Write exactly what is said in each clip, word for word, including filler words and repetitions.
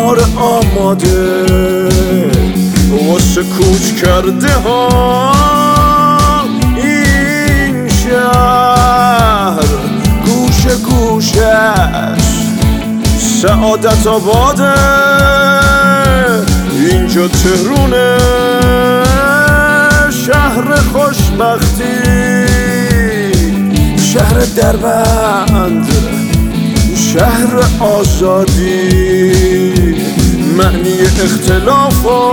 بهار آماده واسه کوچ کرده ها این شهر گوشه گوشش سعادت آباده اینجا تهرونه شهر خوشبختی شهر دربند شهر آزادی معنی اختلافا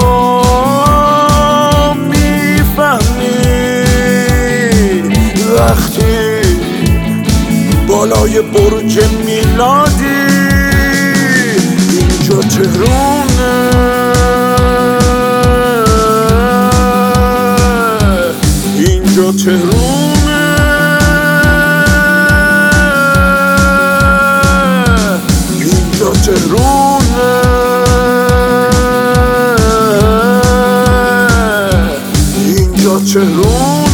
میفهمی وقتی بالای برج میلادی اینجا تهرونه اینجا تهرونه اینجا تهرونه اینجا تهرونه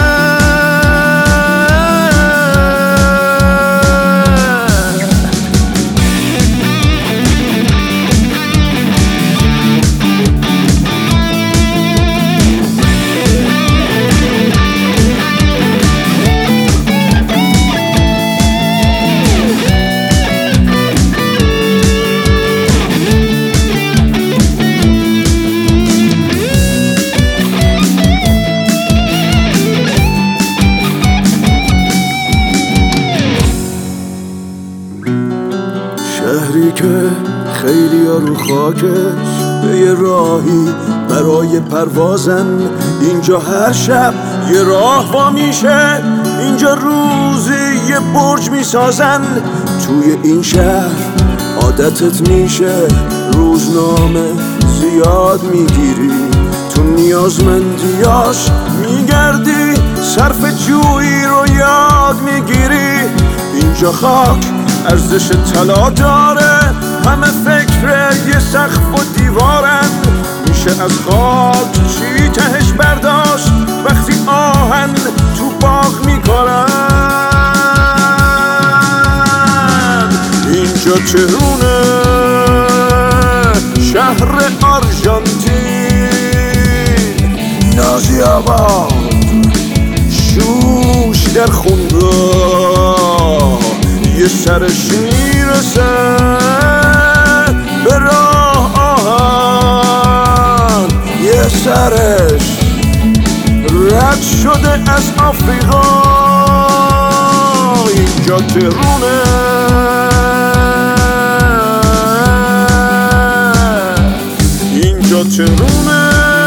شهری که خیلی ها رو خاکش به یه راهی برای پروازن اینجا هر شب یه راه وا میشه اینجا روزی یه برج میسازن توی این شهر عادتت میشه روزنامه زیاد میگیری تو نیازمندیاش میگردی صرف جویی رو یاد میگیری اینجا خاک ارزش طلا داره همه فکر یه سقف و دیوارن میشه از خاک چی تهش برداشت وقتی آهن تو باغ میکنن اینجا تهرونه شهر آرژانتین نازی آباد شوش در خونگاه یه سرش میرسه به راه آهن یه سرش رد شده از آفریقا اینجا تهرونه اینجا تهرونه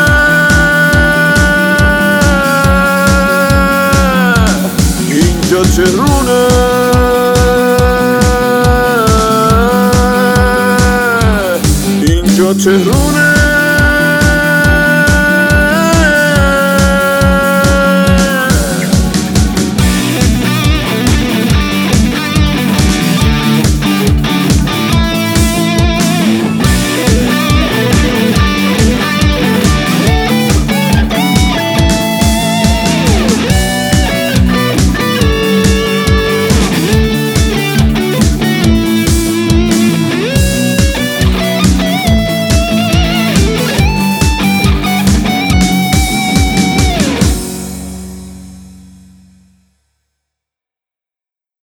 اینجا تهرونه اینجا تهرونه